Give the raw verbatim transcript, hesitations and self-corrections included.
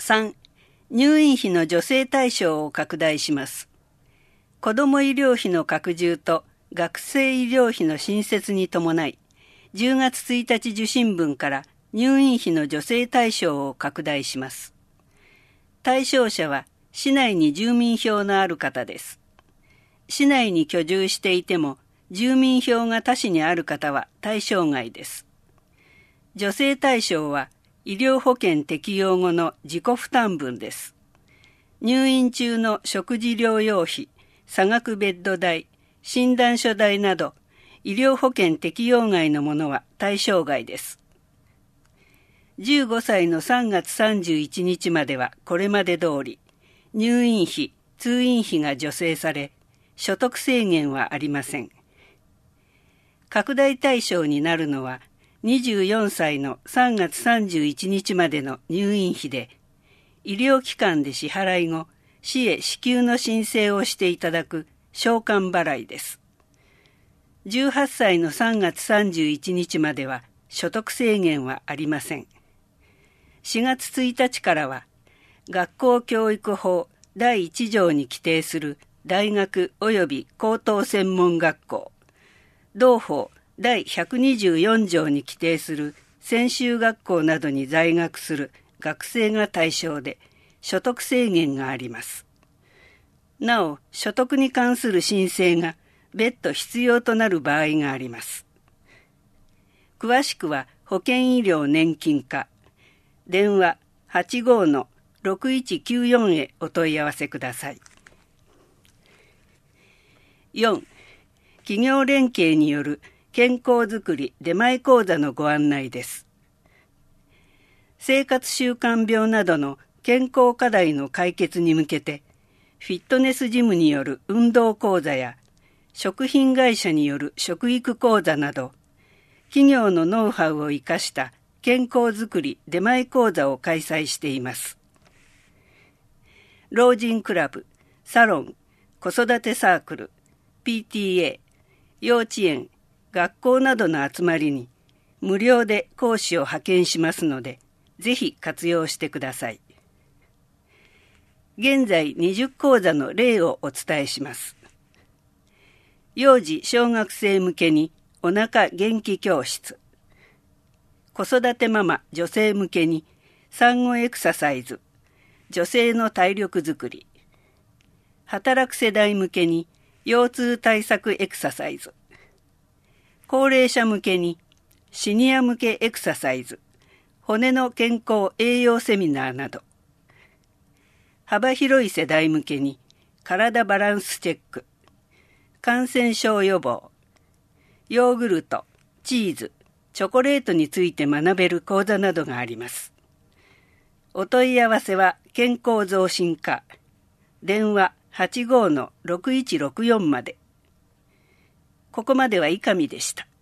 さん、入院費の助成対象を拡大します。子ども医療費の拡充と学生医療費の新設に伴い、じゅうがつついたち受診分から入院費の助成対象を拡大します。対象者は市内に住民票のある方です。市内に居住していても住民票が他市にある方は対象外です。助成対象は医療保険適用後の自己負担分です。入院中の食事療養費、差額ベッド代、診断書代など医療保険適用外のものは対象外です。じゅうごさいのさんがつさんじゅういちにちまではこれまで通り、入院費、通院費が助成され、所得制限はありません。拡大対象になるのは、にじゅうよんさいのさんがつさんじゅういちにちまでの入院費で、医療機関で支払い後、市へ支給の申請をしていただく償還払いです。じゅうはっさいのさんがつさんじゅういちにちまでは所得制限はありません。しがつついたちからは、学校教育法だいいちじょうに規定する大学及び高等専門学校、同法だいひゃくにじゅうよんじょうに規定する専修学校などに在学する学生が対象で所得制限があります。なお、所得に関する申請が別途必要となる場合があります。詳しくは保険医療年金課、電話 はちごーのろくいちきゅうよん へお問い合わせください。よん、企業連携による健康づくり出前講座のご案内です。生活習慣病などの健康課題の解決に向けて、フィットネスジムによる運動講座や食品会社による食育講座など、企業のノウハウを生かした健康づくり出前講座を開催しています。老人クラブ、サロン、子育てサークル、ピーティーエー、幼稚園、学校などの集まりに無料で講師を派遣しますので、ぜひ活用してください。現在にじゅっこうざの例をお伝えします。幼児小学生向けにお腹元気教室、子育てママ女性向けに産後エクササイズ、女性の体力づくり、働く世代向けに腰痛対策エクササイズ、高齢者向けにシニア向けエクササイズ、骨の健康栄養セミナーなど、幅広い世代向けに体バランスチェック、感染症予防、ヨーグルト、チーズ、チョコレートについて学べる講座などがあります。お問い合わせは健康増進課、電話 はちごーのろくいちろくよん まで。ここまでは伊上でした。